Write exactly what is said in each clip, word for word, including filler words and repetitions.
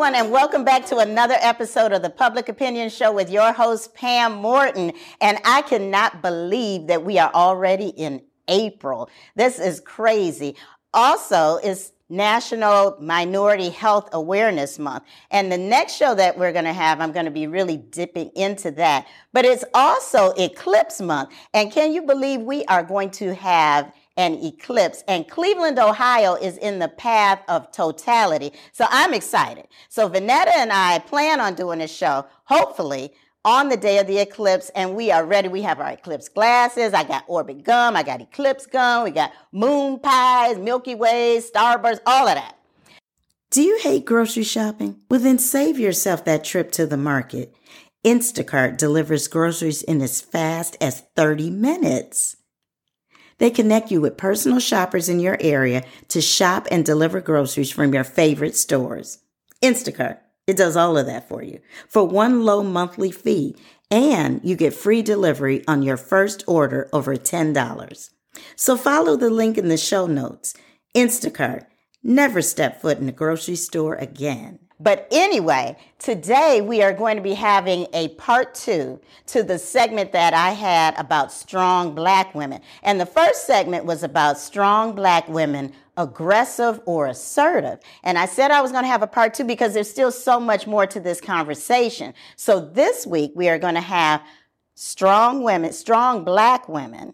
everyone, and welcome back to another episode of the Public Opinion Show with your host, Pam Morton. And I cannot believe that we are already in April. This is crazy. Also, it's National Minority Health Awareness Month. And the next show that we're going to have, I'm going to be really dipping into that. But it's also Eclipse Month. And can you believe we are going to have an eclipse? And Cleveland, Ohio is in the path of totality. So I'm excited. So Vanetta and I plan on doing a show, hopefully, on the day of the eclipse, and we are ready. We have our eclipse glasses. I got Orbit gum. I got Eclipse gum. We got moon pies, Milky Ways, Starburst, all of that. Do you hate grocery shopping? Well, then save yourself that trip to the market. Instacart delivers groceries in as fast as thirty minutes. They connect you with personal shoppers in your area to shop and deliver groceries from your favorite stores. Instacart. It does all of that for you for one low monthly fee, and you get free delivery on your first order over ten dollars. So follow the link in the show notes. Instacart. Never step foot in a grocery store again. But anyway, today we are going to be having a part two to the segment that I had about strong black women. And the first segment was about strong black women, aggressive or assertive. And I said I was going to have a part two because there's still so much more to this conversation. So this week we are going to have strong women, strong black women.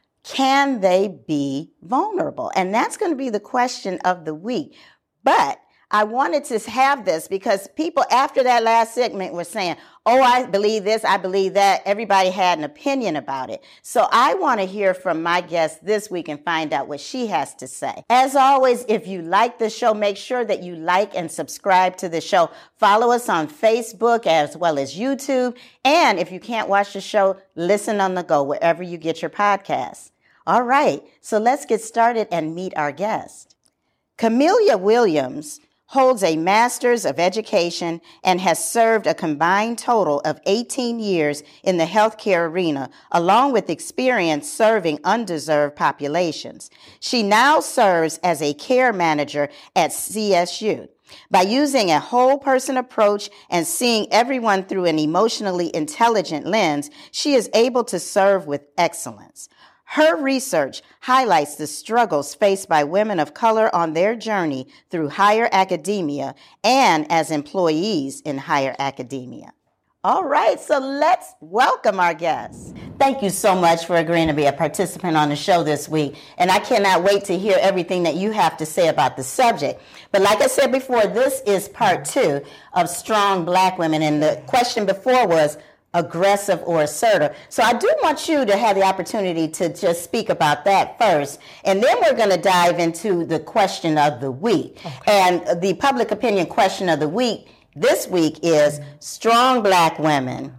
Can they be vulnerable? And that's going to be the question of the week. But I wanted to have this because people after that last segment were saying, oh, I believe this, I believe that. Everybody had an opinion about it. So I want to hear from my guest this week and find out what she has to say. As always, if you like the show, make sure that you like and subscribe to the show. Follow us on Facebook as well as YouTube. And if you can't watch the show, listen on the go wherever you get your podcasts. All right, so let's get started and meet our guest. Camelia Williams holds a master's of education and has served a combined total of eighteen years in the healthcare arena, along with experience serving underserved populations. She now serves as a care manager at C S U. By using a whole person approach and seeing everyone through an emotionally intelligent lens, she is able to serve with excellence. Her research highlights the struggles faced by women of color on their journey through higher academia and as employees in higher academia. All right, so let's welcome our guest. Thank you so much for agreeing to be a participant on the show this week. And I cannot wait to hear everything that you have to say about the subject. But like I said before, this is part two of Strong Black Women. And the question before was, aggressive or assertive. So I do want you to have the opportunity to just speak about that first. And then we're going to dive into the question of the week. Okay. And the public opinion question of the week this week is strong black women.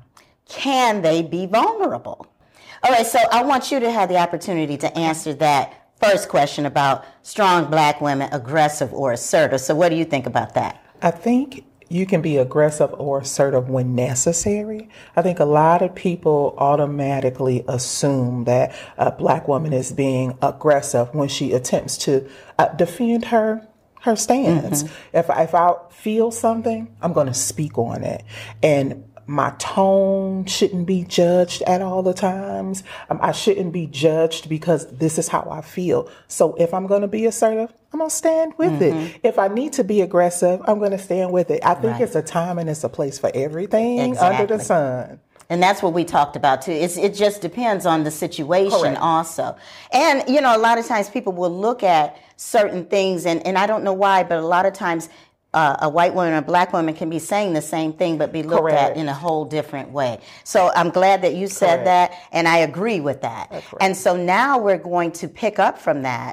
Can they be vulnerable? All right, so I want you to have the opportunity to answer that first question about strong black women, aggressive or assertive. So what do you think about that? I think you can be aggressive or assertive when necessary. I think a lot of people automatically assume that a black woman is being aggressive when she attempts to uh, defend her her stance. Mm-hmm. If, if I feel something, I'm going to speak on it. And my tone shouldn't be judged at all the times. Um, I shouldn't be judged because this is how I feel. So if I'm going to be assertive, I'm going to stand with mm-hmm. it. If I need to be aggressive, I'm going to stand with it. I think right. it's a time and it's a place for everything exactly. under the sun. And that's what we talked about too. It's, it just depends on the situation Correct. Also. And, you know, a lot of times people will look at certain things and, and I don't know why, but a lot of times Uh, a white woman or a black woman can be saying the same thing but be looked Correct. At in a whole different way. So I'm glad that you said Correct. That, and I agree with that. And so now we're going to pick up from that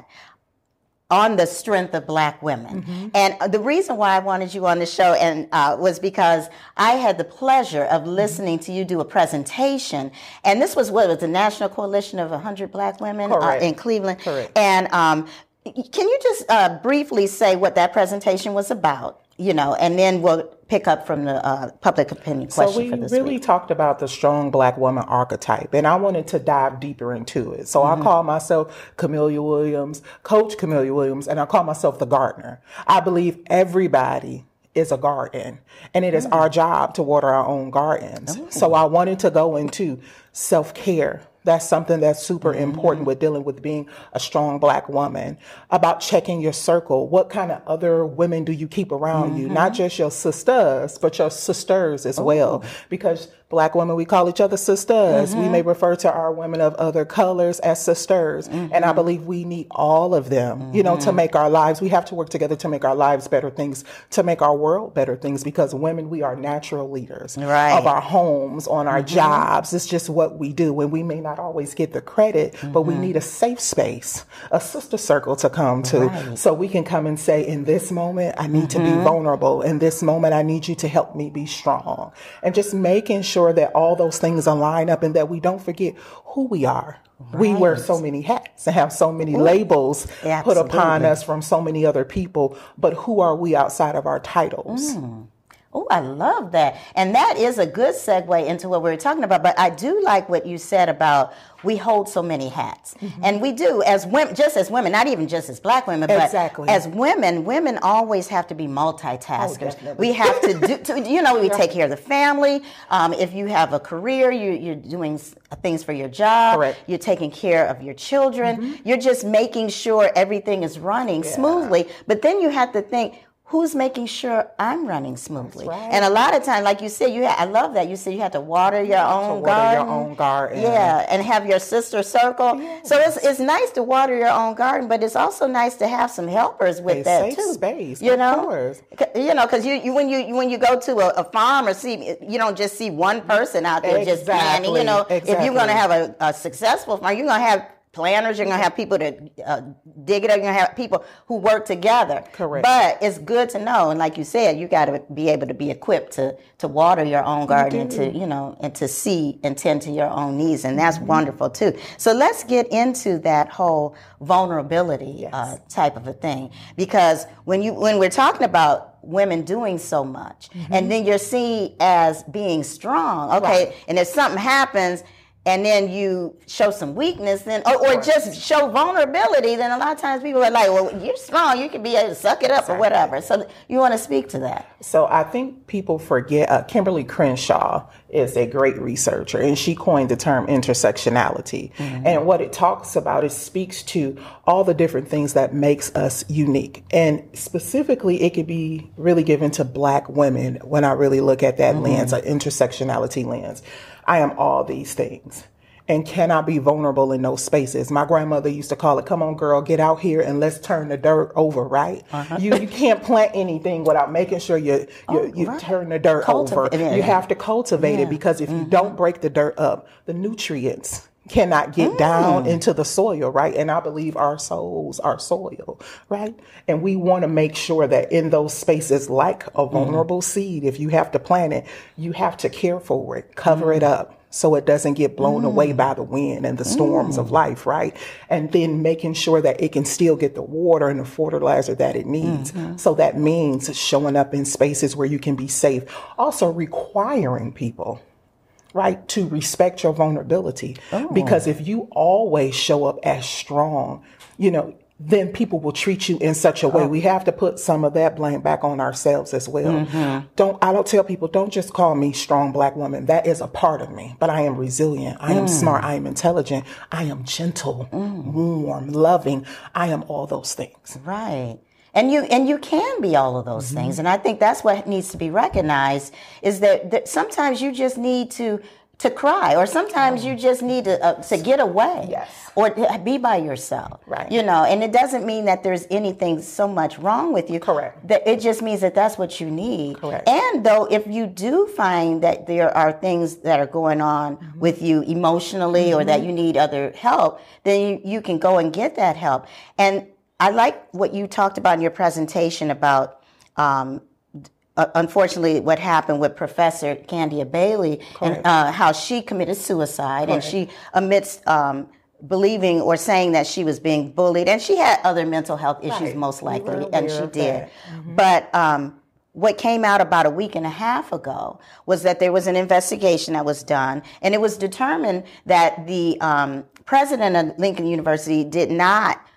on the strength of black women. Mm-hmm. And the reason why I wanted you on the show and uh, was because I had the pleasure of listening mm-hmm. to you do a presentation. And this was what was the National Coalition of one hundred Black Women uh, in Cleveland. Correct. And um, can you just uh, briefly say what that presentation was about? You know, and then we'll pick up from the uh, public opinion question so we for this really week. Talked about the strong black woman archetype, and I wanted to dive deeper into it. So mm-hmm. I call myself Camelia Williams, Coach Camelia Williams, and I call myself the gardener. I believe everybody is a garden, and it is mm. our job to water our own gardens. Oh. So I wanted to go into self-care. That's something that's super mm-hmm. important with dealing with being a strong Black woman, about checking your circle. What kind of other women do you keep around mm-hmm. you? Not just your sisters, but your sisters as Ooh. well. Because Black women, we call each other sisters. Mm-hmm. We may refer to our women of other colors as sisters. Mm-hmm. And I believe we need all of them, mm-hmm. you know, to make our lives. We have to work together to make our lives better things, to make our world better things, because women, we are natural leaders right. of our homes, on our mm-hmm. jobs. It's just what we do. And we may not always get the credit, mm-hmm. but we need a safe space, a sister circle to come to, right. so we can come and say, in this moment, I need mm-hmm. to be vulnerable. In this moment, I need you to help me be strong. And just making sure that all those things align up, and that we don't forget who we are. Right. We wear so many hats and have so many Ooh. labels Absolutely. put upon us from so many other people, but who are we outside of our titles? Mm. Oh, I love that. And that is a good segue into what we were talking about. But I do like what you said about we hold so many hats. Mm-hmm. And we do as women, just as women, not even just as Black women, but exactly. as women, women always have to be multitaskers. Oh, we have to do, to, you know, we take care of the family. Um, if you have a career, you, you're doing things for your job. Correct. You're taking care of your children. Mm-hmm. You're just making sure everything is running yeah. smoothly. But then you have to think, who's making sure I'm running smoothly? Right. And a lot of times, like you said, you ha- I love that. You said you have to water your own to water garden. your own garden. Yeah, and have your sister circle. Yes. So it's it's nice to water your own garden, but it's also nice to have some helpers with a that safe too. Space, you of know, course. you know, because you, you when you when you go to a, a farm or see, you don't just see one person out there exactly. just planting. You know, exactly. if you're going to have a, a successful farm, you're going to have planners, you're going to have people to uh, dig it up, you're going to have people who work together. Correct. But it's good to know, and like you said, you got to be able to be equipped to, to water your own garden and to, you know, and to see and tend to your own needs, and that's mm-hmm. wonderful too. So let's get into that whole vulnerability yes. uh, type of a thing, because when you when we're talking about women doing so much, mm-hmm. and then you're seen as being strong, okay, right. and if something happens, and then you show some weakness, then or, or just show vulnerability, then a lot of times people are like, well, you're strong, you can be able to suck it up exactly. or whatever. So you want to speak to that. So I think people forget, uh, Kimberly Crenshaw is a great researcher, and she coined the term intersectionality. Mm-hmm. And what it talks about, it speaks to all the different things that makes us unique. And specifically, it could be really given to Black women when I really look at that mm-hmm. lens, an intersectionality lens. I am all these things and cannot be vulnerable in those spaces. My grandmother used to call it, come on, girl, get out here and let's turn the dirt over, right? Uh-huh. You you can't plant anything without making sure you you, oh, you right. turn the dirt Cultiv- over. Yeah. You have to cultivate yeah. it, because if mm-hmm. you don't break the dirt up, the nutrients cannot get mm. down into the soil, right? And I believe our souls are soil, right? And we want to make sure that in those spaces, like a vulnerable mm. seed, if you have to plant it, you have to care for it, cover mm. it up, so it doesn't get blown mm. away by the wind and the storms mm. of life, right? And then making sure that it can still get the water and the fertilizer that it needs. Mm-hmm. So that means showing up in spaces where you can be safe. Also requiring people, right, to respect your vulnerability. Oh. Because if you always show up as strong, you know, then people will treat you in such a way. Oh. We have to put some of that blame back on ourselves as well. Mm-hmm. Don't, I don't tell people, don't just call me strong Black woman. That is a part of me, but I am resilient. I mm. am smart. I am intelligent. I am gentle, mm. warm, loving. I am all those things. Right. And you and you can be all of those mm-hmm. things. And I think that's what needs to be recognized, is that, that sometimes you just need to to cry, or sometimes you just need to uh, to get away, yes. or to be by yourself. Right. You know, and it doesn't mean that there's anything so much wrong with you. Correct. That it just means that that's what you need. Correct. And though, if you do find that there are things that are going on mm-hmm. with you emotionally, mm-hmm. or that you need other help, then you, you can go and get that help. And I like what you talked about in your presentation about, um, uh, unfortunately, what happened with Professor Candia Bailey, Correct. and uh, how she committed suicide. Correct. And she, amidst um, believing or saying that she was being bullied, and she had other mental health issues, right. most likely, we and she did. Mm-hmm. But um, what came out about a week and a half ago was that there was an investigation that was done, and it was determined that the um, president of Lincoln University did not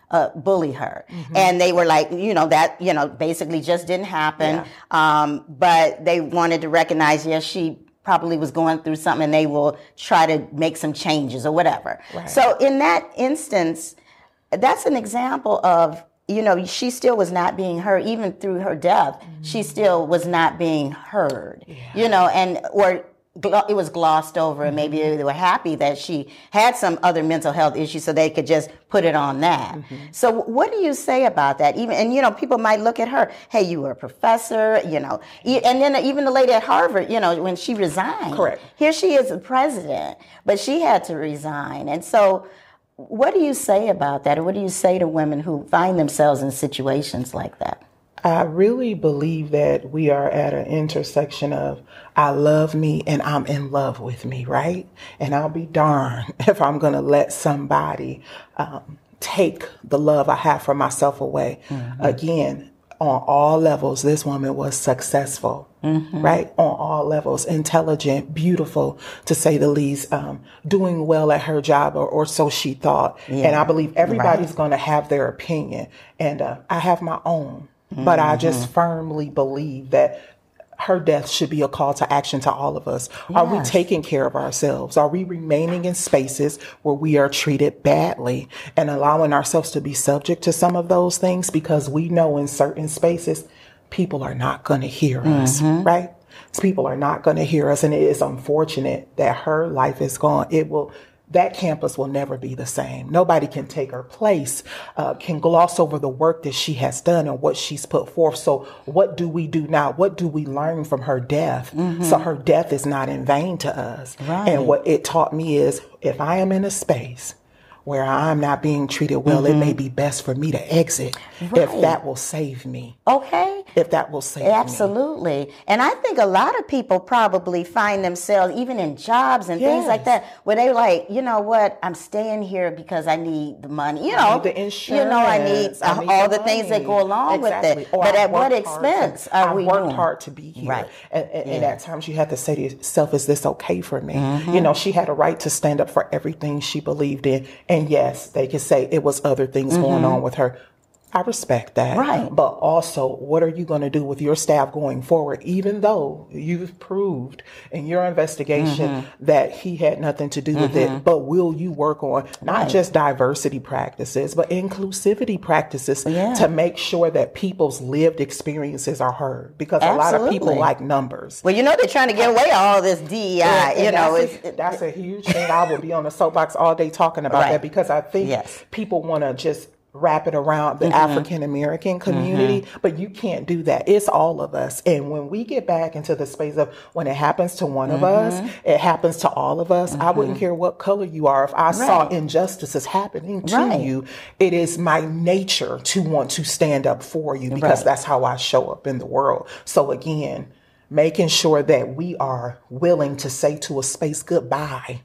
uh, bully her. Mm-hmm. And they were like, you know, that, you know, basically just didn't happen. Yeah. Um, but they wanted to recognize, yes, she probably was going through something, and they will try to make some changes or whatever. Right. So in that instance, that's an example of, you know, she still was not being heard. Even through her death, mm-hmm. she still was not being heard, yeah. you know, and, or it was glossed over, and maybe they were happy that she had some other mental health issues, so they could just put it on that. Mm-hmm. So what do you say about that? Even, and you know, people might look at her, hey, you were a professor, you know, and then even the lady at Harvard, you know, when she resigned, correct. Here she is the president, but she had to resign. And so what do you say about that? Or what do you say to women who find themselves in situations like that? I really believe that we are at an intersection of I love me and I'm in love with me, right? And I'll be darned if I'm going to let somebody um, take the love I have for myself away. Mm-hmm. Again, on all levels, this woman was successful, mm-hmm. right? On all levels, intelligent, beautiful, to say the least, um, doing well at her job, or, or so she thought. Yeah. And I believe everybody's right. going to have their opinion. And uh, I have my own. Mm-hmm. But I just firmly believe that her death should be a call to action to all of us. Yes. Are we taking care of ourselves? Are we remaining in spaces where we are treated badly and allowing ourselves to be subject to some of those things? Because we know in certain spaces, people are not going to hear us, mm-hmm. right? People are not going to hear us. And it is unfortunate that her life is gone. It will... That campus will never be the same. Nobody can take her place, uh, can gloss over the work that she has done and what she's put forth. So what do we do now? What do we learn from her death? Mm-hmm. So her death is not in vain to us. Right. And what it taught me is, if I am in a space where I'm not being treated well, mm-hmm. it may be best for me to exit, right. if that will save me. Okay. If that will save Absolutely. me. Absolutely. And I think a lot of people probably find themselves, even in jobs and yes. things like that, where they're like, you know what, I'm staying here because I need the money. You know, I need the insurance. You know, I need, I need all the, the things that go along exactly. with it. Or but I at what expense to, are I we worked doing? hard to be here. Right. And, and, yeah. and at times you have to say to yourself, is this okay for me? Mm-hmm. You know, she had a right to stand up for everything she believed in. And yes, they could say it was other things mm-hmm. going on with her. I respect that. Right. But also, what are you going to do with your staff going forward, even though you've proved in your investigation mm-hmm. that he had nothing to do with mm-hmm. it? But will you work on not right. just diversity practices, but inclusivity practices yeah. to make sure that people's lived experiences are heard? Because Absolutely. a lot of people like numbers. Well, you know, they're trying to get away all this D E I. And, and you know, that's, it's, a, that's a huge thing. I will be on the soapbox all day talking about right. that, because I think yes. people want to just wrap it around the mm-hmm. African American community, mm-hmm. but you can't do that. It's all of us. And when we get back into the space of when it happens to one mm-hmm. of us, it happens to all of us. Mm-hmm. I wouldn't care what color you are. If I right. saw injustices happening to right. you, it is my nature to want to stand up for you, because right. that's how I show up in the world. So again, making sure that we are willing to say to a space goodbye.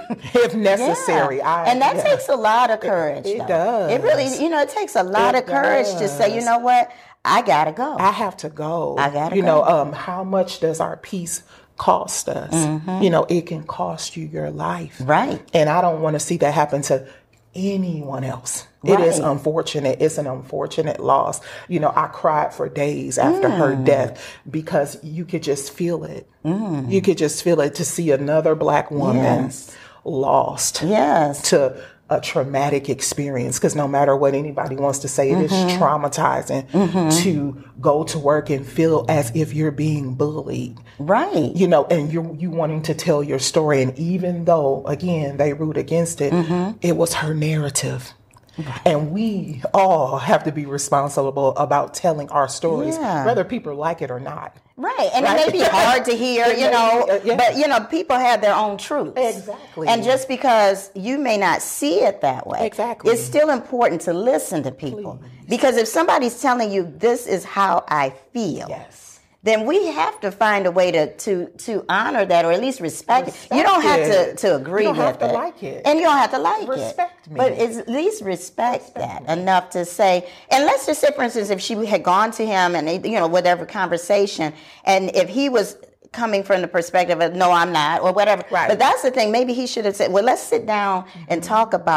If necessary. Yeah. I, and that yeah. takes a lot of courage. It, it though. does. It really, you know, it takes a lot it of courage does. to say, you know what, I gotta go. I have to go. I gotta you go. You know, um, how much does our peace cost us? Mm-hmm. You know, it can cost you your life. Right. And I don't want to see that happen to anyone else. Right. It is unfortunate. It's an unfortunate loss. You know, I cried for days after mm. her death, because you could just feel it. Mm. You could just feel it, to see another Black woman yes. lost yes. to a traumatic experience. Because no matter what anybody wants to say, it mm-hmm. is traumatizing mm-hmm. to go to work and feel as if you're being bullied. Right. You know, and you're you wanting to tell your story. And even though, again, they root against it, mm-hmm. it was her narrative. Right. And we all have to be responsible about telling our stories, yeah. whether people like it or not. Right. And right? it may be hard to hear, you know, uh, yeah. but, you know, people have their own truths. Exactly. And just because you may not see it that way, exactly. it's still important to listen to people. Please. Because if somebody's telling you, this is how I feel. Yes. Then we have to find a way to to to honor that, or at least respect, respect it. You don't have it. to, to agree with it. You don't have to like it. And you don't have to like respect it. Respect me. But it's at least respect, respect that me. enough to say, and let's just say, for instance, if she had gone to him and, you know, whatever conversation, and if he was coming from the perspective of, no, I'm not, or whatever. Right. But that's the thing. Maybe he should have said, well, let's sit down mm-hmm. and talk about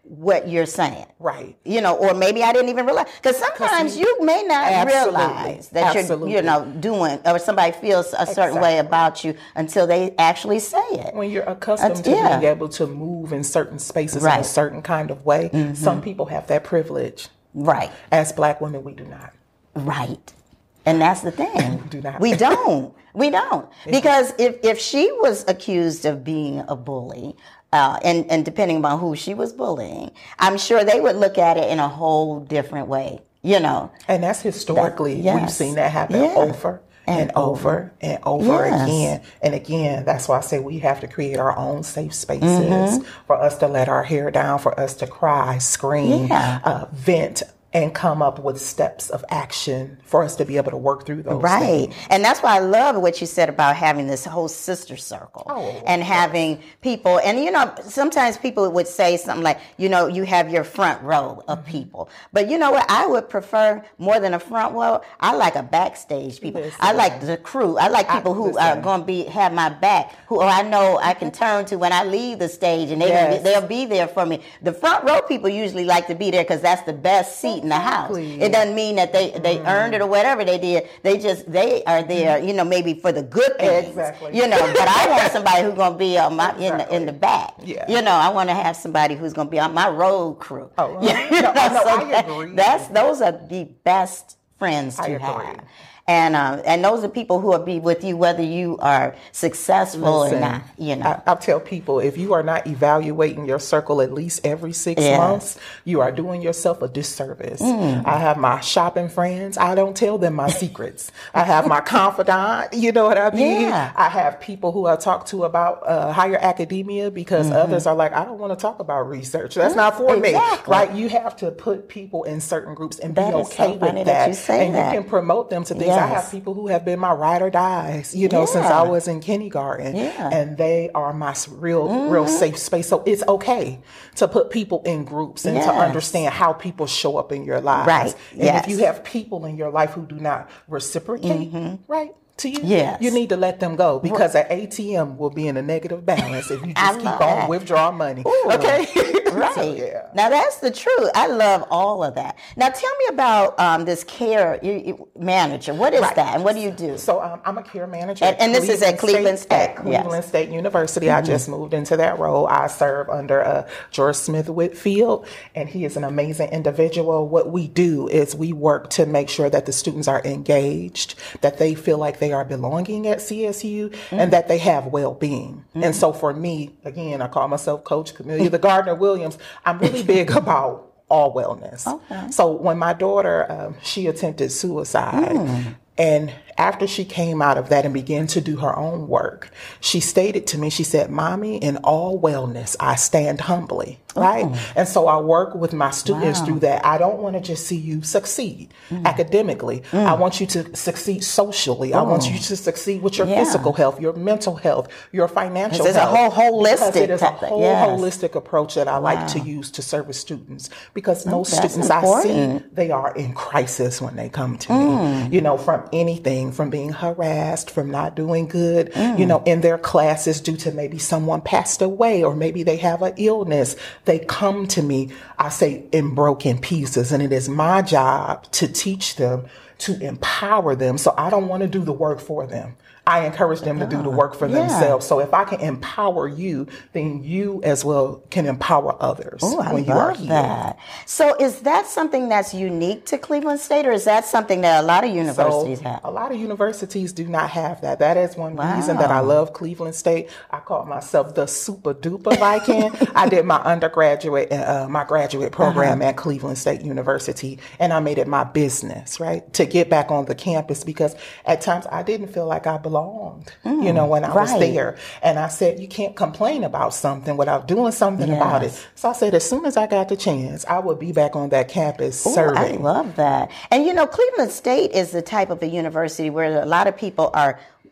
what you're saying. Right. You know, or maybe I didn't even realize. Because sometimes you, you may not absolutely, realize that absolutely. you're, you know, doing, or somebody feels a certain Exactly. way about you until they actually say it. When you're accustomed Uh, to yeah. being able to move in certain spaces in Right. a certain kind of way, mm-hmm. some people have that privilege. Right. As Black women, we do not. Right. And that's the thing. We do not. We don't. We don't. Because if, if she was accused of being a bully, uh, and, and depending on who she was bullying, I'm sure they would look at it in a whole different way, you know. And that's historically, That- yes. we've seen that happen Yeah. over and, And over and over Yes. again. And again, that's why I say we have to create our own safe spaces Mm-hmm. for us to let our hair down, for us to cry, scream, Yeah. uh, vent, and come up with steps of action for us to be able to work through those Right. things. And that's why I love what you said about having this whole sister circle Oh, and having people. And, you know, sometimes people would say something like, you know, you have your front row of Mm-hmm. people. But you know what? I would prefer more than a front row. I like a backstage people. Listen. I like the crew. I like people I- who are listen. going to be have my back, who I know I can turn to when I leave the stage, and they Yes. they'll be there for me. The front row people usually like to be there because that's the best seat in the house. Exactly. It doesn't mean that they, they Mm. earned it or whatever they did. They just, they are there, you know, maybe for the good things. Exactly. You know, but I want somebody who's going to be on my, in, the, Exactly. in the back. Yeah. You know, I want to have somebody who's going to be on my road crew. Oh, You no, know, no, so I that- agree. That's, those are the best friends I to agree. have. And um, and those are people who will be with you whether you are successful Listen, or not. You know, I, I'll tell people, if you are not evaluating your circle at least every six Yes. months, you are doing yourself a disservice. I have my shopping friends. I don't tell them my secrets. I have my confidant. You know what I mean? Yeah. I have people who I talk to about uh, higher academia because others are like, I don't want to talk about research. That's not for me. Exactly. Right? You have to put people in certain groups and That be is so okay funny with that that. you say and that. you can promote them to things. I have Yes. people who have been my ride or dies, you know, since Yeah. I was in kindergarten. Yeah. And they are my s- real, real safe space. So it's okay to put people in groups and to Yes. understand how people show up in your lives. Right. And Yes. if you have people in your life who do not reciprocate, right, to you, Yes. you need to let them go because an A T M will be in a negative balance if you I just keep love on that. withdrawing money. Ooh. Okay? Right. So, yeah. Now that's the truth. I love all of that. Now tell me about um, this care you, you, manager. What is Right. that, and what do you do? So um, I'm a care manager. And- and this is at Cleveland State, At yes. Cleveland State University. I just moved into that role. I serve under uh, George Smith Whitfield, and he is an amazing individual. What we do is we work to make sure that the students are engaged, that they feel like they are belonging at C S U, and that they have well-being. And so for me, again, I call myself Coach Camellia the Gardner Williams. I'm really big about all wellness. Okay. So when my daughter, um, she attempted suicide, and after she came out of that and began to do her own work, she stated to me, she said, "Mommy, in all wellness, I stand humbly." Right? And so I work with my students Wow. through that. I don't want to just see you succeed academically. I want you to succeed socially. I want you to succeed with your Yeah. physical health, your mental health, your financial It's a health. whole Because holistic it is a type of- whole yes. holistic approach that I like to use to service students because most that's students I see, important. they are in crisis when they come to me, you know, from anything, from being harassed, from not doing good, you know, in their classes due to maybe someone passed away or maybe they have an illness. They come to me, I say, in broken pieces. And it is my job to teach them, to empower them. So I don't want to do the work for them. I encourage them to do the work for yeah. themselves. So if I can empower you, then you as well can empower others Oh, I when you are love here. that. So is that something that's unique to Cleveland State, or is that something that a lot of universities So have? a lot of universities do not have that. That is one Wow. reason that I love Cleveland State. I call myself the super duper Viking. I did my undergraduate, uh, my graduate program Uh-huh. at Cleveland State University, and I made it my business, right, to get back on the campus because at times I didn't feel like I belonged, you know, when I was right. there. And I said, you can't complain about something without doing something about it. Yes. So I said, as soon as I got the chance, I would be back on that campus Ooh, serving. I love that. And you know, Cleveland State is the type of a university where a lot of people are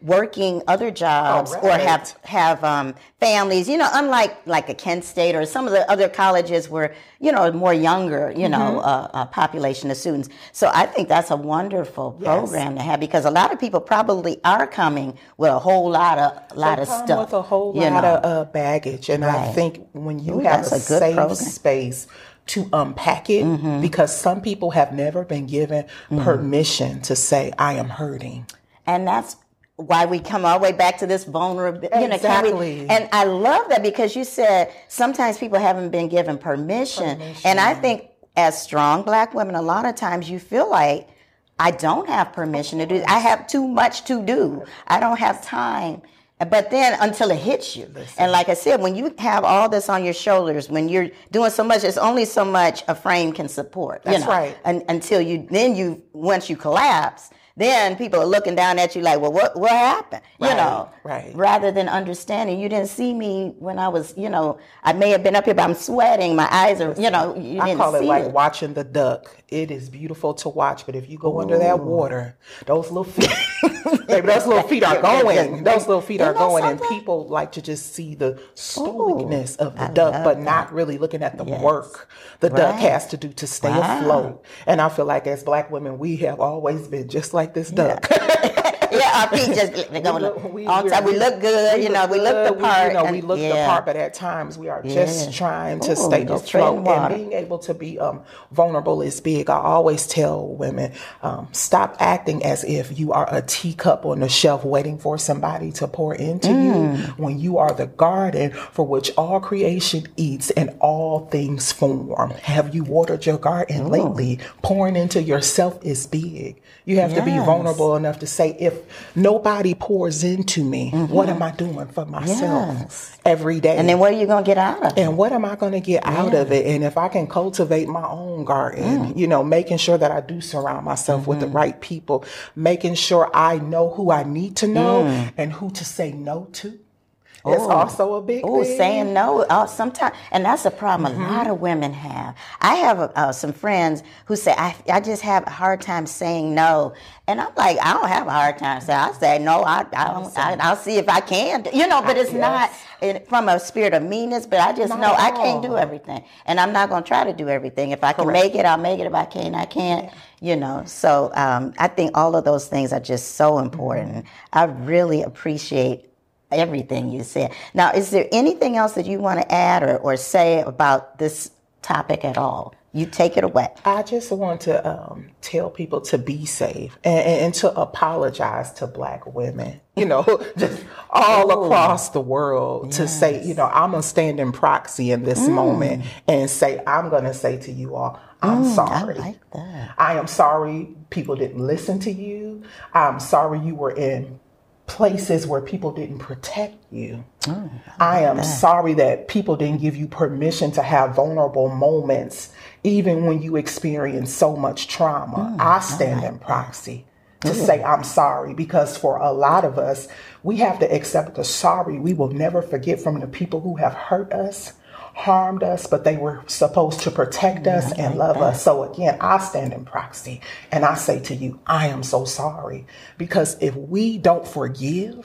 working other jobs Correct. or have have um, families. You know, unlike like a Kent State or some of the other colleges where, you know, more younger, you know, Mm-hmm. uh, uh, population of students. So I think that's a wonderful Yes. program to have, because a lot of people probably are coming with a whole lot of lot They of come stuff. with a whole you lot know. of uh, baggage, and I Right. think when you Ooh, have that's a, a good safe program. space to unpack it, Mm-hmm. because some people have never been given permission to say, I am hurting. And that's why we come all the way back to this vulnerability. You know, can we- Exactly. and I love that, because you said sometimes people haven't been given permission. Permission. And I think as strong Black women, a lot of times you feel like, I don't have permission to do this. I have too much to do. I don't have time. But then until it hits you. And like I said, when you have all this on your shoulders, when you're doing so much, it's only so much a frame can support. That's you know, right. un- until you, then you, once you collapse, then people are looking down at you like, well, what what happened? You Right, know, right. rather than understanding. You didn't see me when I was, you know, I may have been up here, but I'm sweating. My eyes are, you know, you I didn't call it see like it. watching the duck. It is beautiful to watch, but if you go under that water, those little feet, baby, those little feet are going. Those little feet are Isn't that going, and something? people like to just see the stoicness of the I duck, love but that. not really looking at the Yes. work the duck Right. has to do to stay Wow. afloat. And I feel like as Black women, we have always been just like this duck. Yeah, our feet just they're going look- we- on we're- time. We look good, you know, we look the good, part. you know, and- we look the yeah. part, but at times we are Yeah. just trying to Ooh, stay just afloat. treading And water. being able to be um, vulnerable is big. I always tell women, um, stop acting as if you are a teacup on the shelf waiting for somebody to pour into Mm. you, when you are the garden for which all creation eats and all things form. Have you watered your garden lately? Pouring into yourself is big. You have to be Yes. vulnerable enough to say, if nobody pours into me, what am I doing for myself Yes. every day? And then what are you going to get out of it? And what am I going to get out of it? And if I can cultivate my own garden, you know, making sure that I do surround myself with the right people, making sure I know who I need to know and who to say no to. It's also a big Oh, thing. saying no. Uh, sometimes, and that's a problem Mm-hmm. a lot of women have. I have uh, some friends who say, I, I just have a hard time saying no. And I'm like, I don't have a hard time saying. I say no. I, I don't. I, I'll see if I can. You know, but it's Yes. not in, from a spirit of meanness. But I just Not know at I can't do all. everything, and I'm not going to try to do everything. If I can Correct. make it, I'll make it. If I can't, I can't. You know. So um, I think all of those things are just so important. Mm-hmm. I really appreciate everything you said. Now, is there anything else that you want to add or, or say about this topic at all? You take it away. I just want to um, tell people to be safe and, and, and to apologize to Black women, you know, just all Ooh. across the world, to say, you know, I'm going to stand in proxy in this moment and say, I'm going to say to you all, I'm sorry. I like that. I am sorry people didn't listen to you. I'm sorry you were in places where people didn't protect you. Mm, I am sorry that people didn't give you permission to have vulnerable moments, even when you experience so much trauma. I stand in proxy to say I'm sorry, because for a lot of us, we have to accept the sorry we will never forget from the people who have hurt us, harmed us, but they were supposed to protect us and love us. So again, I stand in proxy and I say to you, I am so sorry. Because if we don't forgive,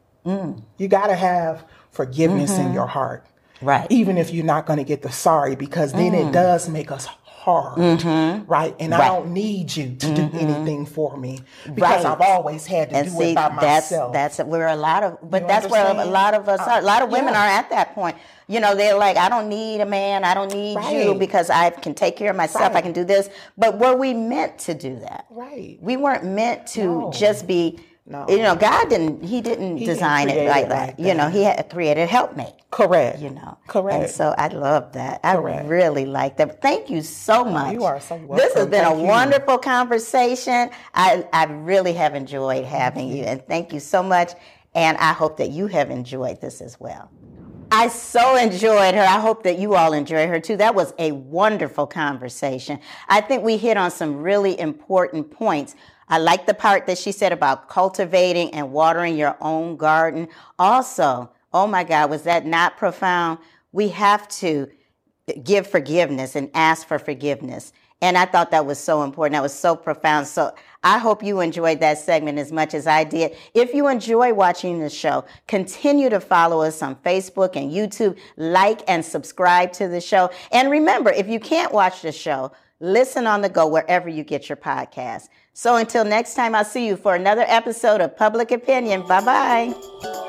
you got to have forgiveness in your heart. Right. Even if you're not going to get the sorry, because then it does make us hard, right? And I Right. don't need you to do anything for me, Right. because I've always had to And do see, it by that's myself. that's where a lot of, but You that's where a understand? lot of us are. A lot of women yeah. are at that point. You know, they're like, I don't need a man. I don't need you Right. because I can take care of myself. I Right. can do this. But were we meant to do that? Right. We weren't meant to No. just be. No. You know, God didn't. He didn't He didn't design it create like it that. like You know, that. He had created a helpmate. Correct. You know, Correct. And so I love that. I Correct. really like that. Thank you so much. you are so This has welcome. been Thank a you. wonderful conversation. I I really have enjoyed having you, and thank you so much. And I hope that you have enjoyed this as well. I so enjoyed her. I hope that you all enjoy her too. That was a wonderful conversation. I think we hit on some really important points. I like the part that she said about cultivating and watering your own garden. Also, oh my God, was that not profound? We have to give forgiveness and ask for forgiveness. And I thought that was so important. That was so profound. So I hope you enjoyed that segment as much as I did. If you enjoy watching the show, continue to follow us on Facebook and YouTube, like and subscribe to the show. And remember, if you can't watch the show, listen on the go wherever you get your podcasts. So until next time, I'll see you for another episode of Public Opinion. Bye-bye.